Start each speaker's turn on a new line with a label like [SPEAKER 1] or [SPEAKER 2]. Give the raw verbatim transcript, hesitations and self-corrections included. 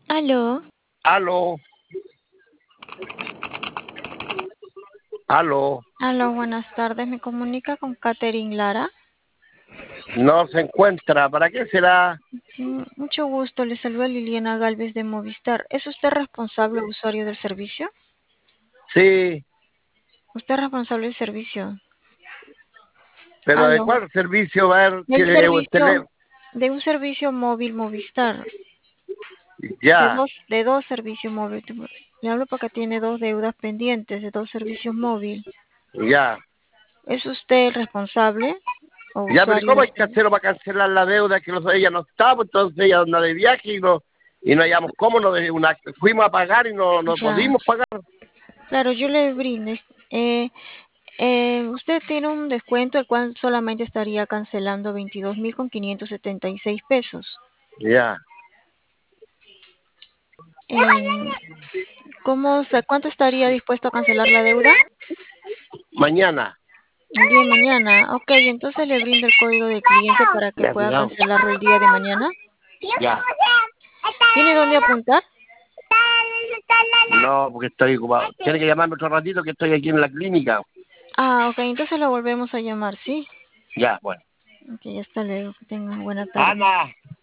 [SPEAKER 1] Aló,
[SPEAKER 2] Aló, aló,
[SPEAKER 1] aló, buenas tardes. Me comunica con Katherine Lara.
[SPEAKER 2] no se encuentra. ¿Para qué será?
[SPEAKER 1] Mm, Mucho gusto, le saluda Liliana Galvez de Movistar. ¿Es usted responsable o usuario del servicio?
[SPEAKER 2] Sí,
[SPEAKER 1] ¿Usted es responsable del servicio?
[SPEAKER 2] pero ¿de
[SPEAKER 1] Aló,
[SPEAKER 2] cuál servicio va a ver?
[SPEAKER 1] del
[SPEAKER 2] Tiene un
[SPEAKER 1] servicio,
[SPEAKER 2] teléfono.
[SPEAKER 1] de un servicio móvil Movistar, de
[SPEAKER 2] Ya,
[SPEAKER 1] dos, de dos servicios móviles. Le hablo porque tiene dos deudas pendientes de dos servicios móviles.
[SPEAKER 2] ya.
[SPEAKER 1] ¿Es usted el responsable o
[SPEAKER 2] Ya, pero ¿y
[SPEAKER 1] usuario
[SPEAKER 2] cómo
[SPEAKER 1] del
[SPEAKER 2] hay que
[SPEAKER 1] servicio?
[SPEAKER 2] hacerlo para cancelar la deuda? Que los, ella no está, pues entonces ella anda de viaje y no, y no hallamos cómo, no, de una, fuimos a pagar y no, no
[SPEAKER 1] Ya,
[SPEAKER 2] pudimos pagar.
[SPEAKER 1] claro, yo le brindo. Eh, Eh, usted tiene un descuento el cual solamente estaría cancelando veintidós mil con quinientos setenta y seis pesos.
[SPEAKER 2] Ya,
[SPEAKER 1] Eh, ¿cómo, se- cuánto estaría dispuesto a cancelar la deuda?
[SPEAKER 2] mañana.
[SPEAKER 1] El día de mañana. Ok, entonces le brindo el código de cliente para que
[SPEAKER 2] Ya,
[SPEAKER 1] pueda
[SPEAKER 2] cuidado.
[SPEAKER 1] cancelarlo el día de mañana.
[SPEAKER 2] Ya.
[SPEAKER 1] ¿Tiene dónde apuntar?
[SPEAKER 2] No, porque estoy ocupado. Tiene que llamarme otro ratito que estoy aquí en la clínica.
[SPEAKER 1] Ah, ok, entonces lo volvemos a llamar, ¿sí?
[SPEAKER 2] Ya, bueno.
[SPEAKER 1] Ok, hasta luego. Que tengan buena tarde.
[SPEAKER 2] Ana.